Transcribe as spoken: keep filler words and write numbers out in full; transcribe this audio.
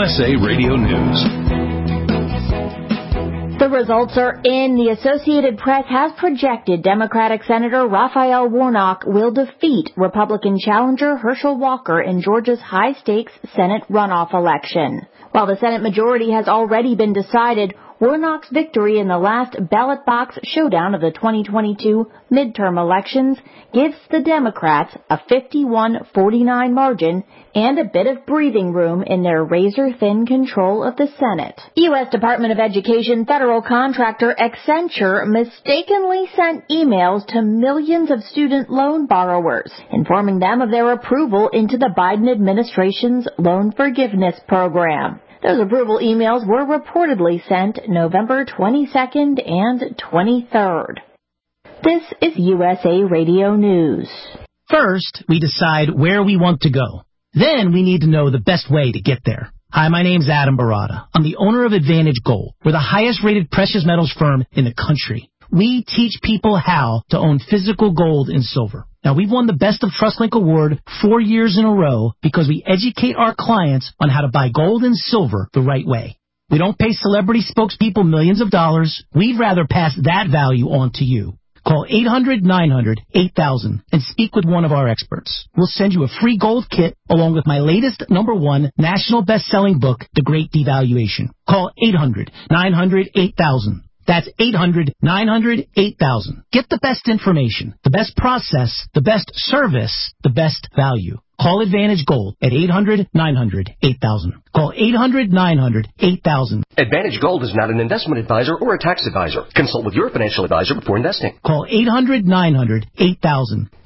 S A Radio News. The results are in. The Associated Press has projected Democratic Senator Raphael Warnock will defeat Republican challenger Herschel Walker in Georgia's high-stakes Senate runoff election. While the Senate majority has already been decided, Warnock's victory in the last ballot box showdown of the twenty twenty-two midterm elections gives the Democrats a fifty-one forty-nine margin and a bit of breathing room in their razor-thin control of the Senate. U S Department of Education federal contractor Accenture mistakenly sent emails to millions of student loan borrowers, informing them of their approval into the Biden administration's loan forgiveness program. Those approval emails were reportedly sent November twenty-second and twenty-third. This is U S A Radio News. First, we decide where we want to go. Then we need to know the best way to get there. Hi, my name's Adam Barada. I'm the owner of Advantage Gold. We're the highest-rated precious metals firm in the country. We teach people how to own physical gold and silver. Now, we've won the Best of TrustLink Award four years in a row because we educate our clients on how to buy gold and silver the right way. We don't pay celebrity spokespeople millions of dollars. We'd rather pass that value on to you. Call eight hundred nine hundred eight thousand and speak with one of our experts. We'll send you a free gold kit along with my latest number one national best-selling book, The Great Devaluation. Call eight hundred nine hundred eight thousand. That's eight hundred nine hundred eight thousand. Get the best information, the best process, the best service, the best value. Call Advantage Gold at eight hundred nine hundred eight thousand. Call eight hundred nine hundred eight thousand. Advantage Gold is not an investment advisor or a tax advisor. Consult with your financial advisor before investing. Call eight hundred nine hundred eight thousand.